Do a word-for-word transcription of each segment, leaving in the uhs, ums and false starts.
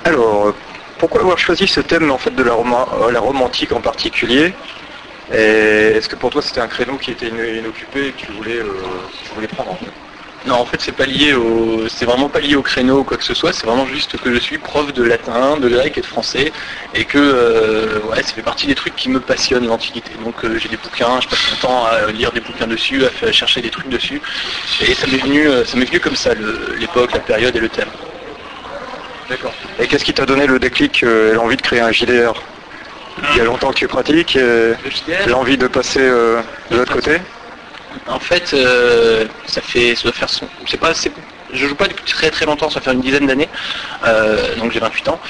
Alors, pourquoi avoir choisi ce thème en fait de la, Roma- la Rome antique en particulier? Et est-ce que pour toi c'était un créneau qui était in- inoccupé et que tu voulais, euh, tu voulais prendre en fait? Non, en fait, c'est pas lié au, c'est vraiment pas lié au créneau ou quoi que ce soit. C'est vraiment juste que je suis prof de latin, de grec et de français, et que euh, ouais, ça fait partie des trucs qui me passionnent l'Antiquité. Donc euh, j'ai des bouquins, je passe mon temps à lire des bouquins dessus, à faire- chercher des trucs dessus, et ça m'est venu, euh, ça m'est venu comme ça, le- l'époque, la période et le thème. D'accord. Et qu'est-ce qui t'a donné le déclic euh, et l'envie de créer un J D R? Il y a longtemps que tu pratiques, et Le J D R, l'envie de passer euh, de l'autre côté? En fait, euh, ça fait, ça doit faire son, je sais pas, c'est, je joue pas depuis très très longtemps, ça fait une dizaine d'années, euh, donc j'ai vingt-huit ans.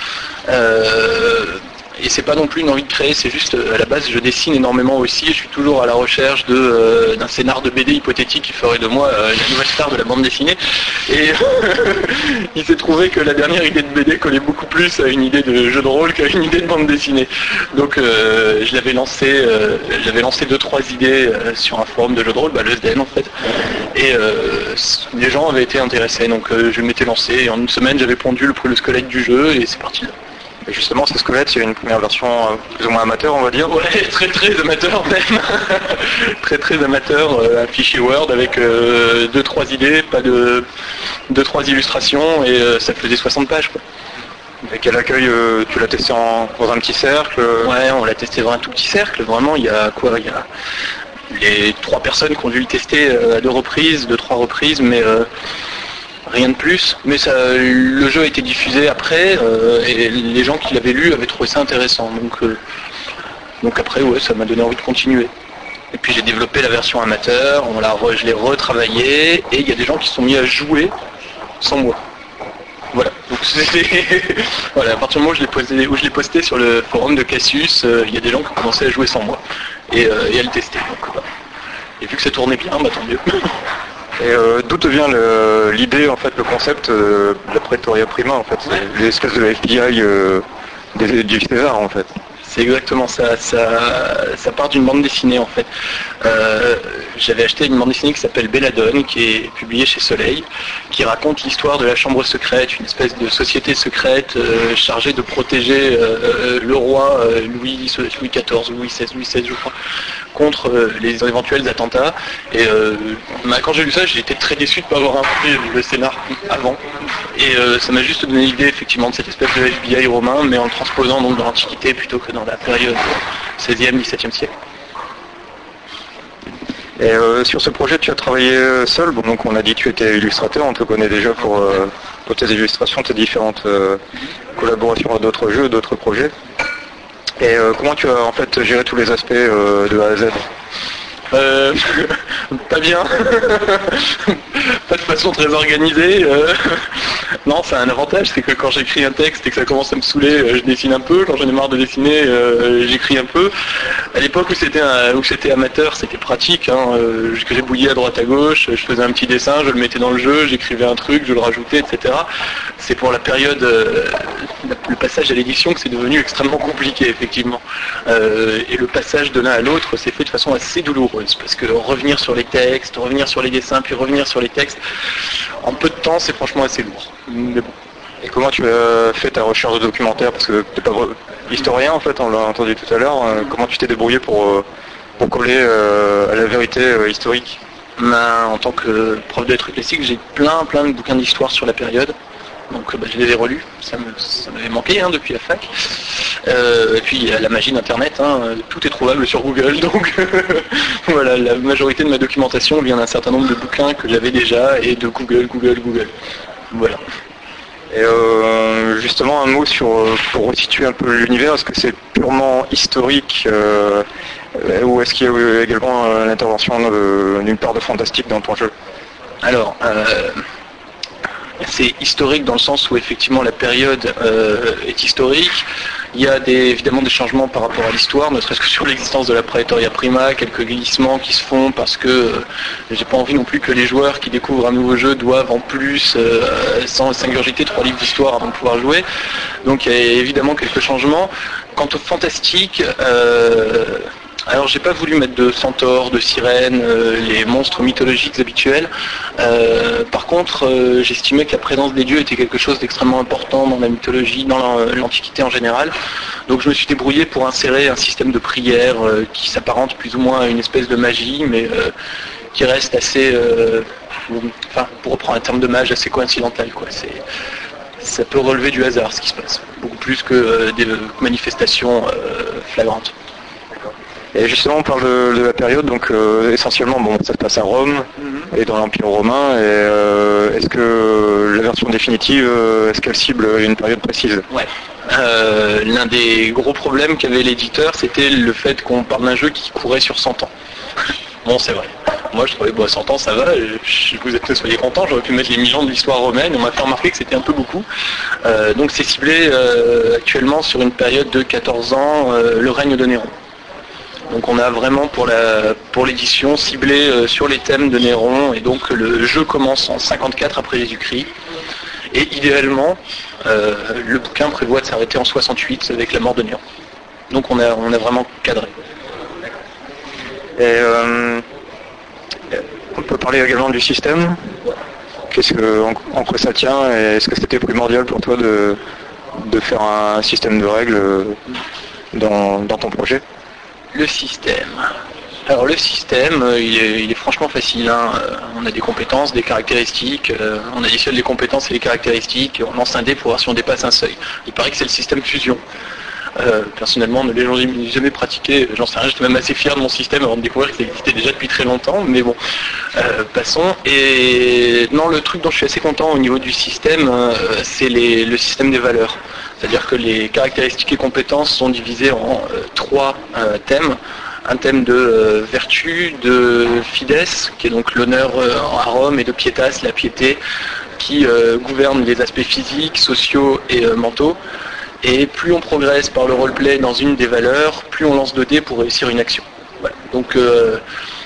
Euh, et c'est pas non plus une envie de créer, c'est juste euh, à la base je dessine énormément aussi, et je suis toujours à la recherche de, euh, d'un scénar de B D hypothétique qui ferait de moi euh, la nouvelle star de la bande dessinée. Et il s'est trouvé que la dernière idée de B D collait beaucoup plus à une idée de jeu de rôle qu'à une idée de bande dessinée. Donc euh, je l'avais lancé, euh, j'avais lancé deux trois idées euh, sur un forum de jeu de rôle, bah, le S D N en fait. Et euh, les gens avaient été intéressés, donc euh, je m'étais lancé et en une semaine j'avais pondu le, le squelette du jeu et c'est parti là. Et justement, ce squelette, il y a une première version euh, plus ou moins amateur, on va dire. Ouais, très très amateur même. très très amateur, euh, un fichier Word avec euh, deux trois idées, pas de deux trois illustrations et euh, ça faisait soixante pages quoi. Et quel accueil, euh, tu l'as testé en, dans un petit cercle? euh, Ouais, on l'a testé dans un tout petit cercle, vraiment il y a quoi, il y a les trois personnes qui ont dû le tester euh, à deux reprises, deux trois reprises, mais euh, rien de plus. Mais ça, le jeu a été diffusé après euh, et les gens qui l'avaient lu avaient trouvé ça intéressant. Donc, euh, donc après, ouais, ça m'a donné envie de continuer. Et puis j'ai développé la version amateur, on l'a re- je l'ai retravaillé et il y a des gens qui se sont mis à jouer sans moi. Voilà. Donc c'était voilà, à partir du moment où je l'ai posté, où je l'ai posté sur le forum de Cassius, euh, il y a des gens qui ont commencé à jouer sans moi et, euh, et à le tester. Donc, voilà. Et vu que ça tournait bien, bah tant mieux. Et euh, d'où te vient le- l'idée, en fait, le concept euh, de la Praetoria Prima, en fait? C'est l'espèce de F B I euh, des- du César, en fait. C'est exactement ça. ça. Ça part d'une bande dessinée en fait. Euh, J'avais acheté une bande dessinée qui s'appelle Belladone, qui est publiée chez Soleil, qui raconte l'histoire de la Chambre secrète, une espèce de société secrète euh, chargée de protéger euh, le roi euh, Louis, Louis quatorze, Louis seize, Louis seize je crois, contre euh, les éventuels attentats. Et euh, bah, quand j'ai lu ça, j'ai été très déçu de ne pas avoir appris le scénar avant. Et euh, ça m'a juste donné l'idée effectivement de cette espèce de F B I romain, mais en le transposant donc dans l'Antiquité plutôt que dans la période seizième, dix-septième siècle. Et euh, sur ce projet, tu as travaillé seul. Bon, donc on a dit que tu étais illustrateur, on te connaît déjà pour, euh, pour tes illustrations, tes différentes euh, collaborations à d'autres jeux, d'autres projets. Et euh, comment tu as en fait géré tous les aspects euh, de A à Z? Euh, pas bien, pas de façon très organisée. Euh, non, c'est un avantage, c'est que quand j'écris un texte et que ça commence à me saouler, euh, je dessine un peu. Quand j'en ai marre de dessiner, euh, j'écris un peu. À l'époque où c'était un- où c'était amateur, c'était pratique. Hein, euh, je gribouillais à droite à gauche, je faisais un petit dessin, je le mettais dans le jeu, j'écrivais un truc, je le rajoutais, et cetera. C'est pour la période, euh, le passage à l'édition que c'est devenu extrêmement compliqué, effectivement. Euh, et le passage de l'un à l'autre s'est fait de façon assez douloureuse. Parce que revenir sur les textes, revenir sur les dessins, puis revenir sur les textes, en peu de temps, c'est franchement assez lourd. Mais bon. Et comment tu as fait ta recherche de documentaire? Parce que tu n'es pas vrai- historien en fait, on l'a entendu tout à l'heure. Euh, comment tu t'es débrouillé pour, euh, pour coller euh, à la vérité euh, historique? Ben, en tant que prof de lettres classiques, j'ai plein plein de bouquins d'histoire sur la période. Donc bah, je les ai relus, ça me- ça m'avait manqué hein, depuis la fac. Euh, et puis il y a la magie d'Internet, hein, tout est trouvable sur Google, donc voilà, la majorité de ma documentation vient d'un certain nombre de bouquins que j'avais déjà et de Google, Google, Google. Voilà. Et euh, justement un mot sur euh, pour resituer un peu l'univers, est-ce que c'est purement historique euh, euh, ou est-ce qu'il y a eu également euh, l'intervention de- d'une part de fantastique dans ton jeu? Alors, euh, c'est historique dans le sens où effectivement la période euh, est historique. Il y a des, évidemment des changements par rapport à l'histoire, ne serait-ce que sur l'existence de la Praetoria Prima, quelques glissements qui se font parce que euh, j'ai pas envie non plus que les joueurs qui découvrent un nouveau jeu doivent en plus euh, sans s'ingurgiter trois livres d'histoire avant de pouvoir jouer. Donc il y a évidemment quelques changements. Quant au fantastique, euh, Alors j'ai pas voulu mettre de centaures, de sirènes, euh, les monstres mythologiques habituels. Euh, par contre, euh, j'estimais que la présence des dieux était quelque chose d'extrêmement important dans la mythologie, dans l'Antiquité en général. Donc je me suis débrouillé pour insérer un système de prière euh, qui s'apparente plus ou moins à une espèce de magie, mais euh, qui reste assez, euh, enfin pour reprendre un terme de mage, assez coïncidental, quoi. C'est, ça peut relever du hasard ce qui se passe, beaucoup plus que euh, des manifestations euh, flagrantes. Et justement, on parle de, de la période, donc euh, essentiellement, bon, ça se passe à Rome mm-hmm. et dans l'Empire romain. Et euh, est-ce que la version définitive, euh, est-ce qu'elle cible une période précise? Ouais. Euh, l'un des gros problèmes qu'avait l'éditeur, c'était le fait qu'on parle d'un jeu qui courait sur cent ans. Bon, c'est vrai. Moi, je trouvais, bon, cent ans, ça va. Je, vous êtes soyez contents. J'aurais pu mettre les mille ans de l'histoire romaine. On m'a fait remarquer que c'était un peu beaucoup. Euh, donc, c'est ciblé euh, actuellement sur une période de quatorze ans, euh, le règne de Néron. Donc on a vraiment pour la pour l'édition ciblé euh, sur les thèmes de Néron, et donc le jeu commence en cinquante-quatre après Jésus-Christ, et idéalement euh, le bouquin prévoit de s'arrêter en soixante-huit avec la mort de Néron. Donc on a on a vraiment cadré. Et euh, on peut parler également du système. Qu'est-ce que en, en quoi ça tient, et est-ce que c'était primordial pour toi de de faire un système de règles dans dans ton projet? Le système. Alors le système, il est, il est franchement facile. Hein. On a des compétences, des caractéristiques, euh, on additionne les compétences et les caractéristiques, on lance un dé pour voir si on dépasse un seuil. Il paraît que c'est le système fusion. Euh, personnellement, ne l'ai jamais pratiqué, j'en sais rien, j'étais même assez fier de mon système avant de découvrir que ça existait déjà depuis très longtemps, mais bon, euh, passons. Et non, le truc dont je suis assez content au niveau du système, euh, c'est les, le système des valeurs. C'est-à-dire que les caractéristiques et compétences sont divisées en euh, trois euh, thèmes. Un thème de euh, vertu, de fides, qui est donc l'honneur euh, à Rome, et de pietas, la piété, qui euh, gouverne les aspects physiques, sociaux et euh, mentaux. Et plus on progresse par le roleplay dans une des valeurs, plus on lance de dés pour réussir une action. Voilà. Donc euh,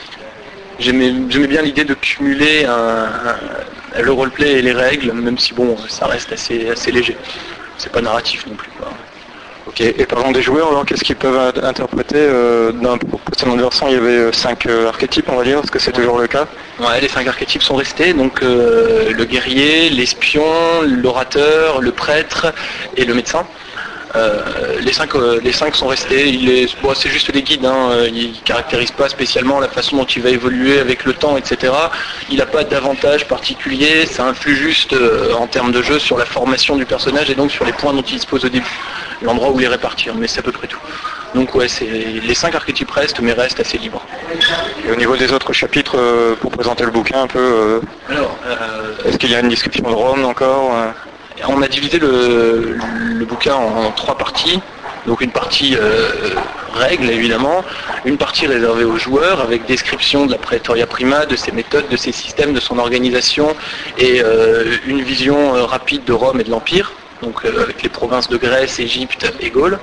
j'aimais, j'aimais bien l'idée de cumuler un, un, le roleplay et les règles, même si bon, ça reste assez, assez léger. C'est pas narratif non plus, quoi. Ok, et parlons des joueurs, alors qu'est-ce qu'ils peuvent interpréter euh, dans le précédent versant, il y avait cinq euh, archétypes, on va dire, est-ce que c'est toujours le cas? Ouais, les cinq archétypes sont restés, donc euh, le guerrier, l'espion, l'orateur, le prêtre et le médecin. Euh, les, cinq, euh, les cinq sont restés, il est, bon, c'est juste des guides, hein, ils ne caractérisent pas spécialement la façon dont il va évoluer avec le temps, et cetera. Il n'a pas d'avantage particulier, ça influe juste euh, en termes de jeu sur la formation du personnage et donc sur les points dont il dispose au début, l'endroit où les répartir, mais c'est à peu près tout. Donc ouais, c'est, les cinq archétypes restent, mais restent assez libres. Et au niveau des autres chapitres, euh, pour présenter le bouquin un peu, euh, Alors, euh, est-ce qu'il y a une description de Rome encore euh On a divisé le, le bouquin en, en trois parties. Donc une partie euh, règles évidemment, une partie réservée aux joueurs avec description de la Praetoria Prima, de ses méthodes, de ses systèmes, de son organisation, et euh, une vision euh, rapide de Rome et de l'Empire, donc euh, avec les provinces de Grèce, Égypte et Gaule.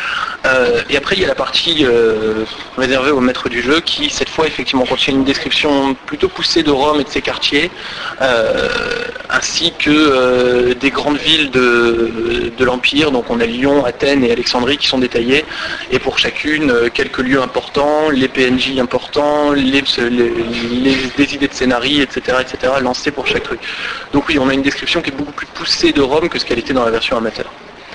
Euh, et après il y a la partie euh, réservée au maître du jeu qui cette fois effectivement contient une description plutôt poussée de Rome et de ses quartiers, euh, ainsi que euh, des grandes villes de, de l'Empire. Donc on a Lyon, Athènes et Alexandrie qui sont détaillées, et pour chacune euh, quelques lieux importants, les P N J importants, les, les, les, les idées de scénarii, et cetera, et cetera lancées pour chaque truc. Donc oui, on a une description qui est beaucoup plus poussée de Rome que ce qu'elle était dans la version amateur.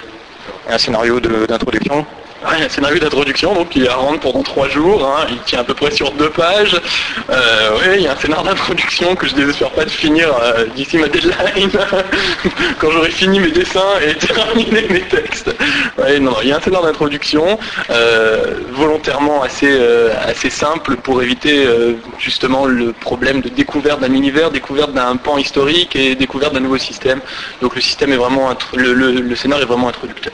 Un scénario de, d'introduction. Ouais, il y a un scénario d'introduction, donc il est à rendre pendant trois jours, hein, il tient à peu près sur deux pages. Euh, oui, il y a un scénario d'introduction que je désespère pas de finir euh, d'ici ma deadline, quand j'aurai fini mes dessins et terminé mes textes. Ouais, non, il y a un scénario d'introduction, euh, volontairement assez, euh, assez simple pour éviter euh, justement le problème de découverte d'un univers, découverte d'un pan historique et découverte d'un nouveau système. Donc le système est vraiment, le, le, le scénario est vraiment introducteur.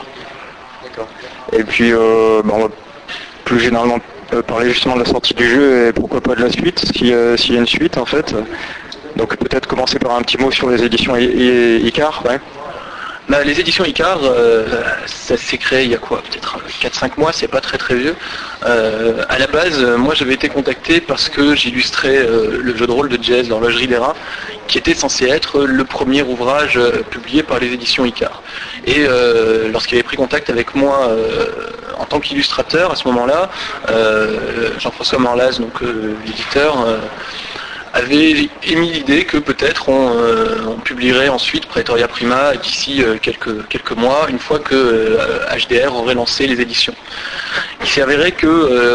Et puis, euh, bah on va plus généralement parler justement de la sortie du jeu et pourquoi pas de la suite, s'il y a, s'il y a une suite en fait. Donc peut-être commencer par un petit mot sur les éditions I- I- Icar, ouais. Bah, les éditions Icar, euh, ça s'est créé il y a quoi, peut-être quatre cinq mois, c'est pas très très vieux. Euh, à la base, moi j'avais été contacté parce que j'illustrais euh, le jeu de rôle de Jazz, l'horlogerie des rats, qui était censé être le premier ouvrage euh, publié par les éditions Icar. Et euh, lorsqu'il avait pris contact avec moi euh, en tant qu'illustrateur, à ce moment-là, euh, Jean-François Morlaz, donc euh, l'éditeur, euh, avait émis l'idée que peut-être on, euh, on publierait ensuite Praetoria Prima d'ici euh, quelques, quelques mois, une fois que euh, H D R aurait lancé les éditions. Il s'est avéré que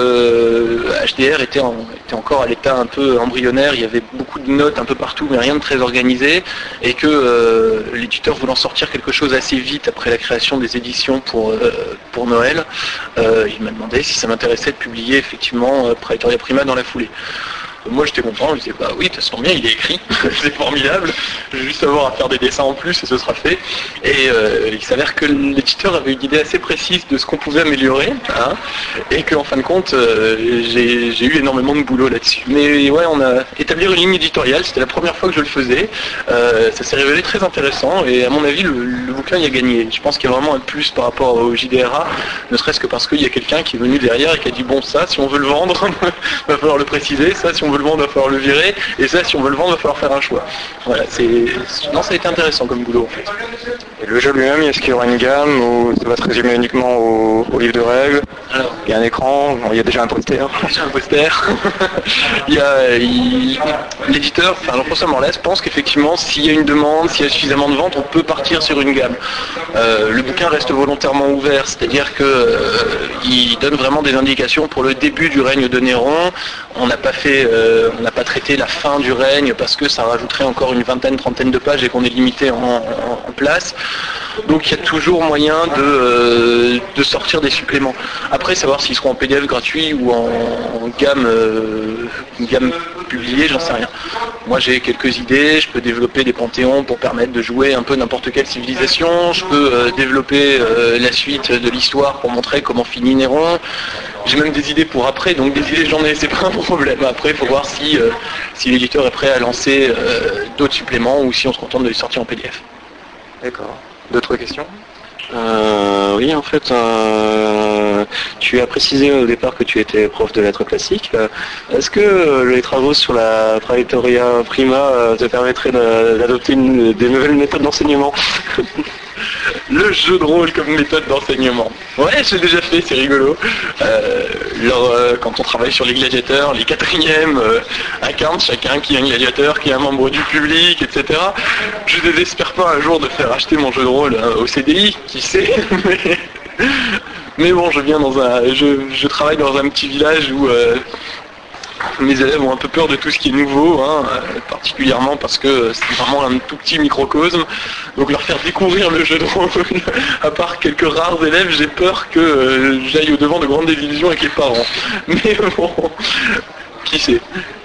euh, H D R était, en, était encore à l'état un peu embryonnaire, il y avait beaucoup de notes un peu partout, mais rien de très organisé, et que euh, l'éditeur voulant sortir quelque chose assez vite après la création des éditions pour, euh, pour Noël, euh, il m'a demandé si ça m'intéressait de publier effectivement euh, Praetoria Prima dans la foulée. Moi j'étais content, je disais bah oui, de toute façon bien, il est écrit, c'est formidable, je vais juste avoir à faire des dessins en plus et ce sera fait. Et euh, il s'avère que l'éditeur avait une idée assez précise de ce qu'on pouvait améliorer, hein, et qu'en fin de compte, euh, j'ai, j'ai eu énormément de boulot là-dessus. Mais ouais, on a établi une ligne éditoriale, c'était la première fois que je le faisais, euh, ça s'est révélé très intéressant et à mon avis le, le bouquin y a gagné. Je pense qu'il y a vraiment un plus par rapport au J D R A, ne serait-ce que parce qu'il y a quelqu'un qui est venu derrière et qui a dit bon ça, si on veut le vendre, il va falloir le préciser, ça si on veut le vendre, il va falloir le virer, et ça, si on veut le vendre, il va falloir faire un choix. Voilà, c'est... Non, ça a été intéressant comme boulot, en fait. Et le jeu lui-même, est-ce qu'il y aura une gamme, ou ça va se résumer uniquement au, au livre de règles? Alors, il y a un écran, il y a déjà un poster. Déjà un poster. il y a, il... L'éditeur, enfin Jean-François Morlaz, pense qu'effectivement, s'il y a une demande, s'il y a suffisamment de ventes, on peut partir sur une gamme. Euh, le bouquin reste volontairement ouvert, c'est-à-dire qu'il euh, donne vraiment des indications pour le début du règne de Néron. On n'a pas fait, euh, on n'a pas traité la fin du règne parce que ça rajouterait encore une vingtaine, trentaine de pages et qu'on est limité en, en, en place. Donc il y a toujours moyen de, euh, de sortir des suppléments. Après, savoir s'ils seront en P D F gratuit ou en, en gamme, euh, gamme publiée, j'en sais rien. Moi j'ai quelques idées, je peux développer des panthéons pour permettre de jouer un peu n'importe quelle civilisation, je peux euh, développer euh, la suite de l'histoire pour montrer comment finit Néron. J'ai même des idées pour après, donc des idées j'en ai, c'est pas un problème. Après, il faut voir si, euh, si l'éditeur est prêt à lancer euh, d'autres suppléments ou si on se contente de les sortir en P D F. D'accord. D'autres questions? Euh, oui, en fait, euh, tu as précisé au départ que tu étais prof de lettres classiques. Euh, Est-ce que euh, les travaux sur la Praetoria Prima euh, te permettraient de- d'adopter une- des nouvelles méthodes d'enseignement? Le jeu de rôle comme méthode d'enseignement. Ouais, j'ai déjà fait, c'est rigolo. Euh, leur, euh, quand on travaille sur les gladiateurs, les quatrièmes euh, incarnent chacun qui est un gladiateur, qui est un membre du public, et cetera. Je ne désespère pas un jour de faire acheter mon jeu de rôle hein, au C D I, qui sait, mais, mais bon, je viens dans un, je, je travaille dans un petit village où euh, mes élèves ont un peu peur de tout ce qui est nouveau, hein, euh, particulièrement parce que c'est vraiment un tout petit microcosme. Donc leur faire découvrir le jeu de rôle, à part quelques rares élèves, j'ai peur que euh, j'aille au-devant de grandes désillusions avec les parents. Mais bon, qui sait.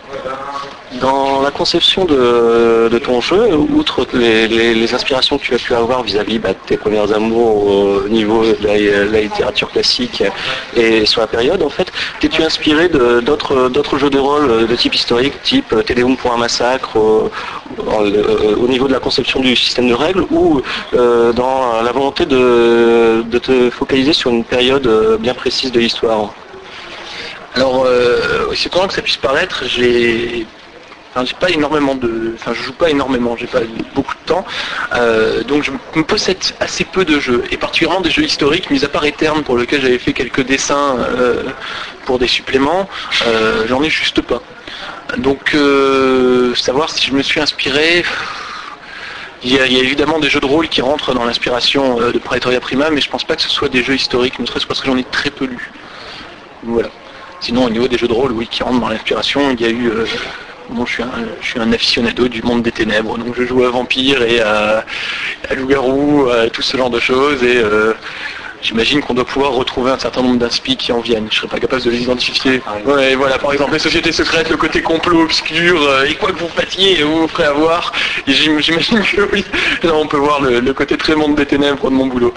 Dans la conception de, de ton jeu, outre les, les- les inspirations que tu as pu avoir vis-à-vis bah, de tes premières amours au niveau de la, la littérature classique et sur la période, en fait, t'es-tu inspiré de- d'autres d'autres jeux de rôle de type historique, type Téléum pour un massacre, au, au- au niveau de la conception du système de règles, ou euh, dans la volonté de, de te focaliser sur une période bien précise de l'histoire? Alors, euh, aussi étonnant que ça puisse paraître, j'ai... Enfin, j'ai pas énormément de, enfin, je joue pas énormément, j'ai pas beaucoup de temps, euh, donc je me possède assez peu de jeux, et particulièrement des jeux historiques, mis à part Etern pour lequel j'avais fait quelques dessins euh, pour des suppléments, euh, j'en ai juste pas. Donc, euh, savoir si je me suis inspiré, il y, a, il y a évidemment des jeux de rôle qui rentrent dans l'inspiration euh, de Praetoria Prima, mais je pense pas que ce soit des jeux historiques, ne serait-ce parce que j'en ai très peu lu. Voilà. Sinon, au niveau des jeux de rôle, oui, qui rentrent dans l'inspiration, il y a eu... Euh, Bon, je suis, un, je suis un aficionado du monde des ténèbres, donc je joue à vampire et à, à loup-garou, à tout ce genre de choses, et euh, j'imagine qu'on doit pouvoir retrouver un certain nombre d'inspi qui en viennent. Je serais pas capable de les identifier. Ouais, voilà, par exemple, les sociétés secrètes, le côté complot obscur, euh, et quoi que vous fassiez, vous vous ferez avoir. Et j'im- j'imagine que oui, là on peut voir le, le côté très monde des ténèbres de mon boulot.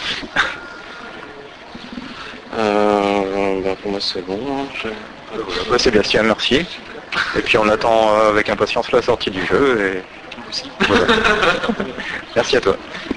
Euh, bah, pour moi c'est bon. hein, je- Voilà. Bah, Sébastien, merci. Et puis on attend euh, avec impatience la sortie du jeu. Et... Voilà. Merci à toi.